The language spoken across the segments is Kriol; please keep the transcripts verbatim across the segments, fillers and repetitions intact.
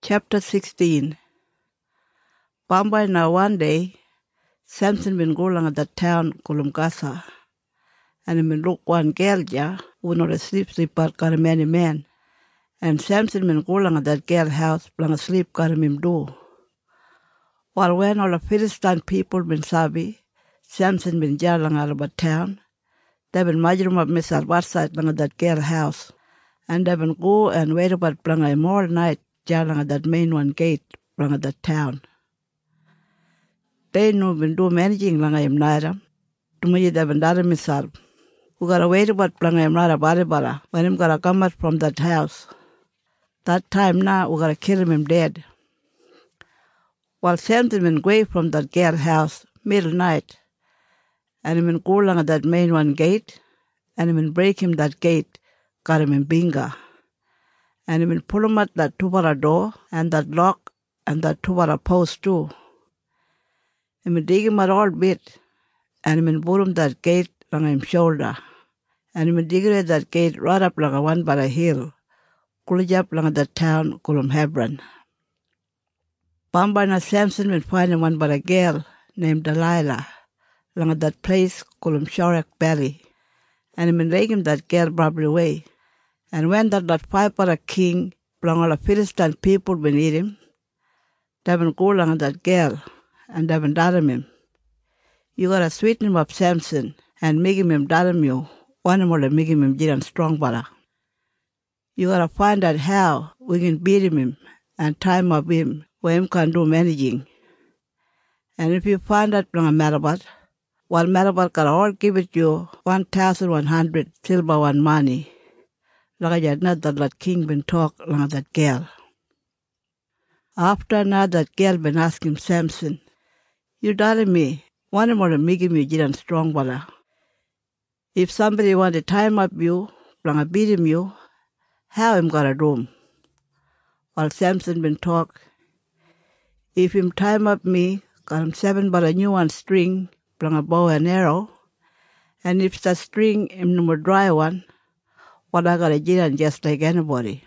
Chapter sixteen. Bambai na one day, Samson been go along at that town called Gaza, and he been look one girl ja, who not asleep sleep but got a many man, and Samson been go along at that girl house, blang asleep got him do. While when all the Philistine people been sabi, Samson been jalang out of a town, they been majrum up miss at what side blang at that girl house, and they been go and wait about blang a more night jalang at that main one gate blang at that town. They no been do managing lang ayam naira. Tumuji they been dada misal. Who gotta wait about blang ayam naira bari bara when him gotta come out from that house. That time now we gotta kill him, him dead. While Samson been away from that girl house middle night, and him been go along at that main one gate, and him been break him that gate, got him in binga. And him been pull him at that two-bara door, and that lock, and that two-bara post too. Him been dig him at all bit, and him been put him that gate on him shoulder. And him been dig that gate right up like a one by a hill, cooled up like that town called Hebron. Bambai na Samson been finding one by a girl named Delilah, like that place called Shorek Valley. And him been taking that girl probably away. And when that, that five para king, belong all the Philistine people been eat him, they been go along at that girl, and they been datum him. You gotta sweeten him up Samson, and make him him datum you, one of them make him him jiran strong butter. You gotta find out how we can beat him, him and time up him, where him can do managing. And if you find out belong a Marabat, while Marabat gotta all give it you one thousand one hundred silver one money. Like I not that that king been talk like that girl. After now that girl been asking Samson, you darling me, one more to make me jiran strong butter. If somebody want to time up you, blang a beat him you, how him got a room? While Samson been talk, if him time up me, got him seven but a new one string, blang a bow and arrow, and if that string him no dry one, what I got a jiran just like anybody.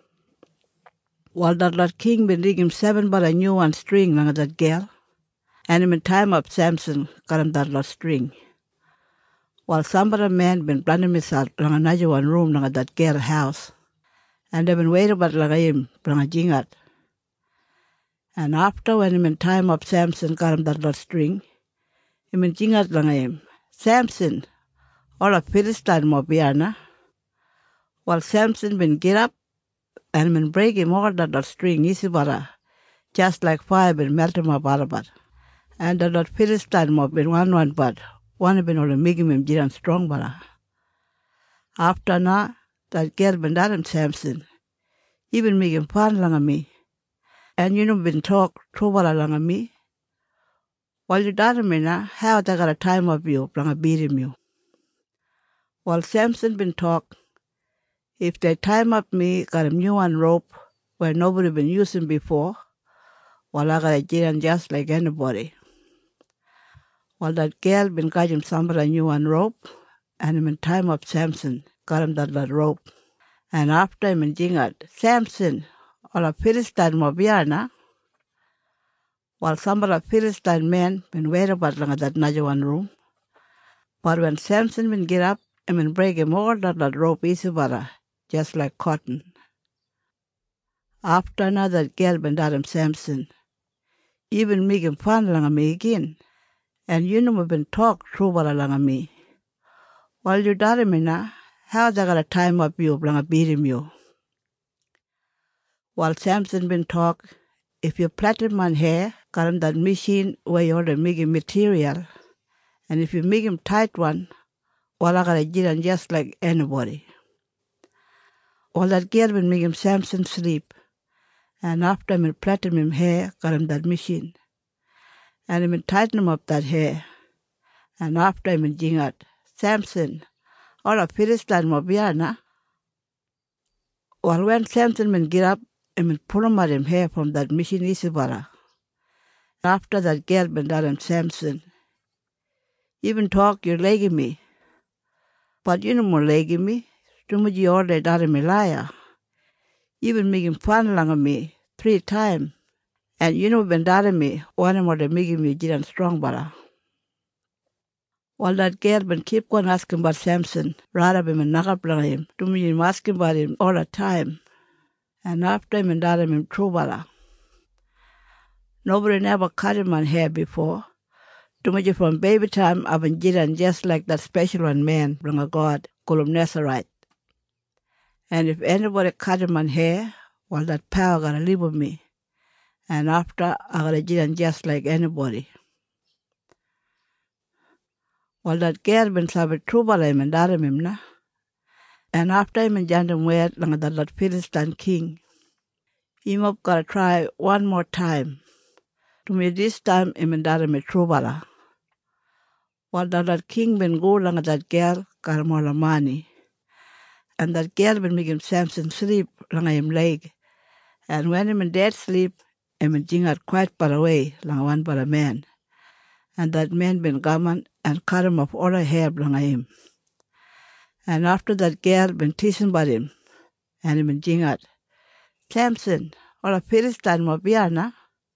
While that, that king been rig him seven but a new one string like that girl, and him in time up Samson got him that lot string. While some other man been planning himself like another one room like that girl house, and they been waiting about like him like a jingat. And after when him in time up Samson got him that lot string, him in jingat like him, Samson, all a Philistine mobiana. While Samson been get up and been break him all that, that string easy bara, just like fire been melt him up barabat. And that, that Philistine mob been one one but one been only making him jiran strong bara. After na that girl been done him Samson, he been making fun lang of me. And you know been talk true bara lang of me. While you done me na, how they got a time of you, lang a beat him you. While Samson been talk, if they time up me, got a new one rope where nobody been using before, while I got a jiran just like anybody. While that girl been got him somebody a new one rope, and him in time up Samson, got him that, that rope. And after him in jingat, Samson, all a Philistine mobiana, while some of the Philistine men been waiting about long at that another one room. But when Samson been get up, him and break him all that, that rope easy butter, just like cotton. After another girl been done him Samson, even making fun along of me again. And you know been talk true about along of me. While you done me now, how they got a time up you, along a beat him you. While Samson been talk, if you plaited my hair, got him that machine where you order making material, and if you make him tight one, well I got a jiran just like anybody. While that girl been making Samson sleep, and after him plaited him hair, got him that machine. And him tighten him up that hair, and after him jingat, Samson, all a Philistine mobiana. While when Samson been get up, him pull him at him hair from that machine isibara. After that girl been done him Samson, even talk you're legging me, but you no more legging me. Too much you all done him a liar. Even making fun along of me, three times. And you know ben dare me, one more the migi me jiran strong bara. While that girl been keep on asking about Samson, rather than nakaplang him, to me him asking about him all the time. And after him and dare him true bara. Nobody never cut my hair before. To me from baby time I've been jiran just like that special one man, bring a God, call him Nazarite. And if anybody cut my hair, well that power gotta live with me. And after I gotta jiran just like anybody. Well that girl been sabi true bara him and dare him na. And after him and jandem wed lang that Lord Philistine king. Him up gotta try one more time. To me this time him and dare me true bara. While that king been go lang that girl got more money. And that girl been make him Samson sleep lang him leg. And when him and dad sleep, him and jing out quite far away lang one but a man. And that man been gammon and cut him off all her hair lang him. And after that girl been teasing about him. And him and jing out, Samson, all a Philistine mo biana.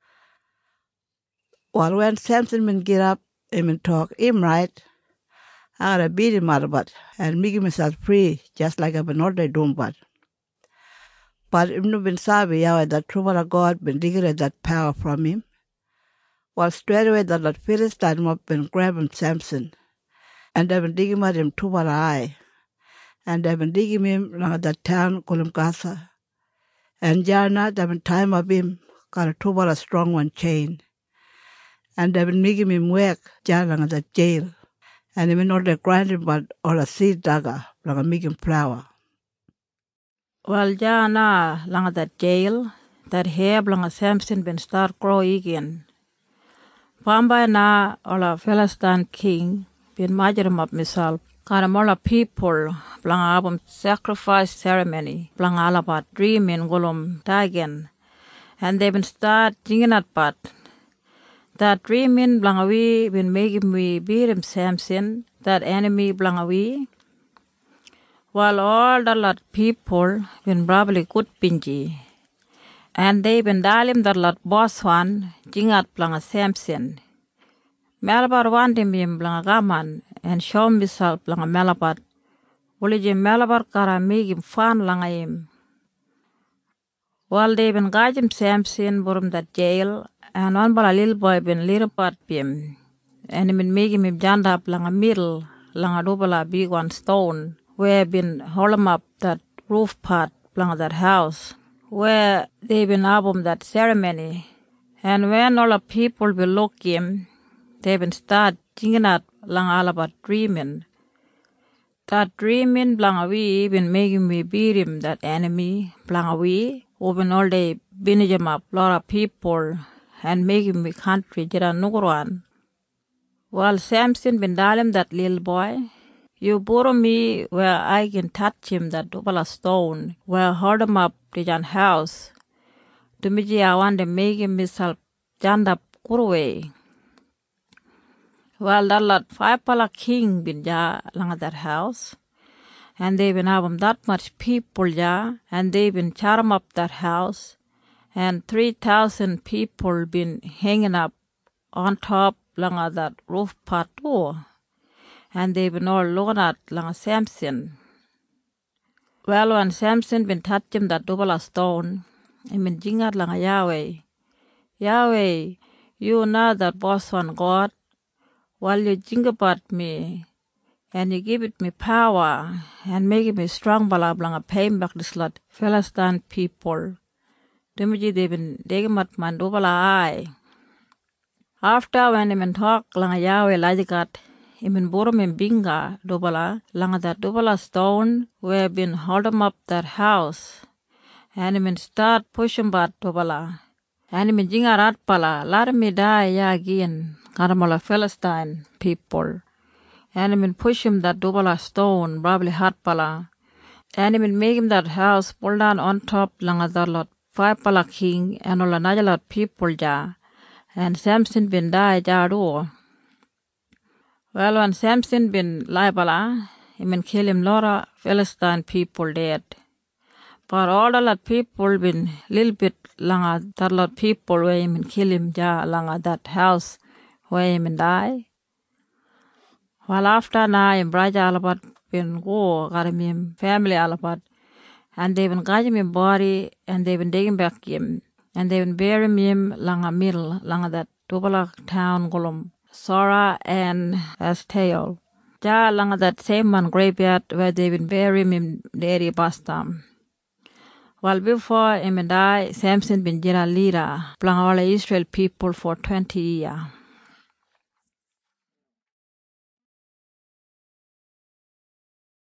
While when Samson been get up, him and talk him right, I gotta beat him out of it and make himself free just like I've been already doing but. But him no been sabi how that trouble of God been digging that power from him. While straight away that Lord Philistine up been grabbing Samson. And they've been digging at him two eye. And they've been digging him along that town called him Gaza. And Jana they've been tying up him, got a two a strong one chain. And they've been making him work Jana along that jail. And even all the grinding but all a seed dagger, like a making flour. Well, Jana along that jail, that hair along a Samson been start grow again. Pamba na all a Philistine king been majorum up myself. Karamola people blang album sacrifice ceremony blang all about dreaming golum dagen. And they been start singing at part. That dreaming blangawi been making me beat him Samson, that enemy blangawi. While all the lot people been probably good pinji. And they been dalim that lot boss one, jingat blanga Samson. Malabar wanted him blanga gaman and show himself blanga Malabar. Uliji Malabar kara make him fun langa him. While they been guide him Samson burum that jail. And one bala little boy been little part him. And he been making him jump up lang a middle, lang a double a big one stone, where been hold him up that roof part lang that house, where they been album that ceremony. And when all the people will look him, they been start singing out lang all about dreaming. That dreaming blang a wee been making me beat him that enemy, blang a wee, open all day binge him up lot of people. And making me country jira nuguruan. While Samson been dalim that little boy, you borrow me where I can touch him that double stone, where hold him up to Jan house. To me I want to make him myself jand up kuruwe. Well, that lot five pala king been ja lang at that house. And they been having that much people ja, and they been charm up that house. And three thousand people been hanging up on top langa that roof part too. And they been all looking at langa Samson. Well, when Samson been touching that double stone, he been jingat langa Yahweh. Yahweh, you know that boss one God. While you jing about me, and you give it me power, and make it me strong bala langa pain back this lot Philistine people. Dumiji they been digging at man double eye. After when him talk langa Yahweh lajikat, him been borum him binga double langa that double stone where been hold him up that house. And him start pushing bat double. And him jinga rat pala, let me die ya again, karamola Philistine people. And him push him that double stone, probably hard pala. And him make him that house pull down on top langa that lot. Five pala king and all another lot people ja. And Samson been die ja do. Well, when Samson been lie pala, he been kill him lot Philistine people dead. But all the lot people been little bit langa that lot people where him kill him ja langa that house where him die. While after na him braja alabat been go garim him family alabat and they been gajim him body and they been digging back him and they been burying him langa middle langa that Tubala town golum Sora and Asteo. Ja langa that same one graveyard where they been burying him dairy bastam. While before him die, Samson been jira leader, blangawala Israel people for twenty years.